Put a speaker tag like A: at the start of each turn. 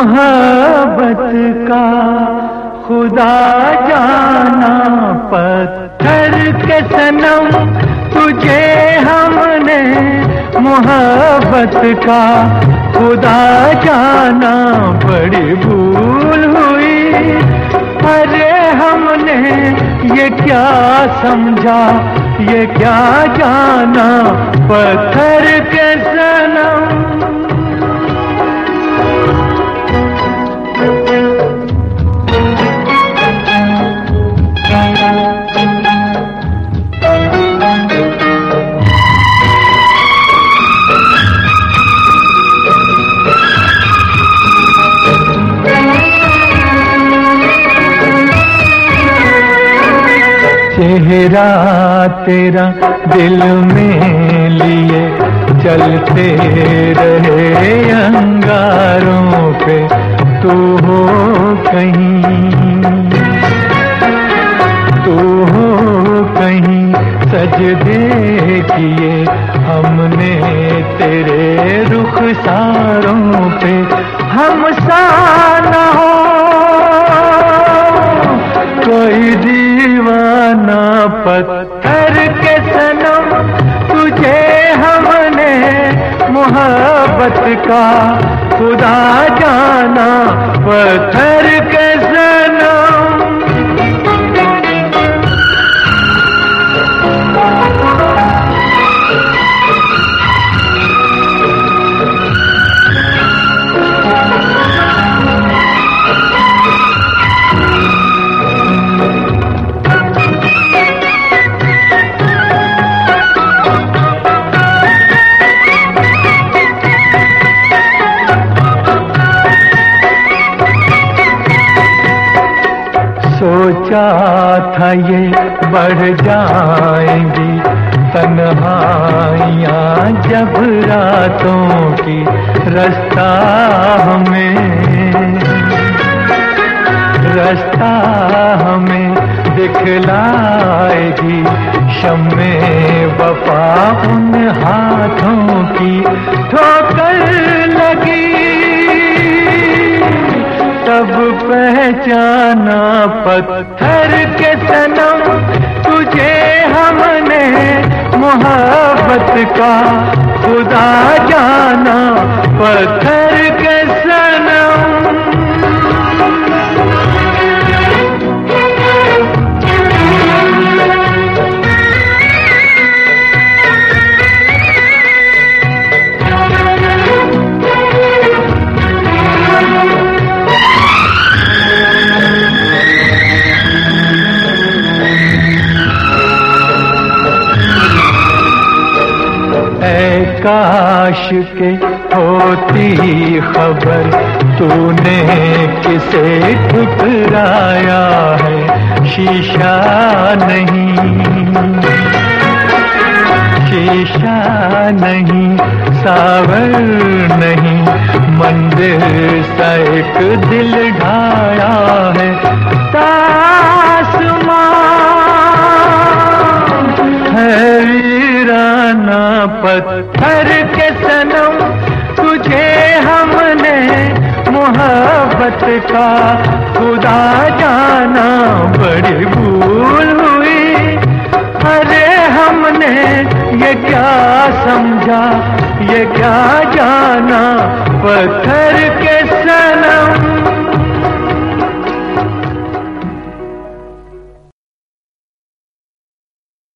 A: मोहब्बत का खुदा जाना, पत्थर के सनम तुझे हमने मोहब्बत का खुदा जाना। बड़ी भूल हुई, अरे हमने ये क्या समझा, ये क्या जाना, पत्थर के सनम। चेहरा तेरा दिल में लिए चलते रहे अंगारों पे, तू हो कहीं, तू हो कहीं। सजदे किए हमने तेरे रुखसारों पे, हम सा न हो कोई दीवाना, पत्थर के सनम तुझे हमने मोहब्बत का खुदा जाना, पत्थर के सनम। सोचा था ये बढ़ जाएंगी तन्हाइयाँ जब रातों की, रास्ता हमें दिखलाएगी शम्मे वफा उन हाथों की। ठोकर लगी तब पहचाना, पत्थर के सनम तुझे हमने मोहब्बत का खुदा जाना, पत्थर के सनम। काश के होती खबर, तूने किसे ठुकराया है। शीशा नहीं, सावर नहीं, मंदिर सा एक दिल ढाया है। तासमां है वीराना, पत्थर के सनम तुझे हमने मोहब्बत का खुदा जाना। बड़ी भूल हुई, अरे हमने ये क्या समझा, ये क्या जाना, पत्थर के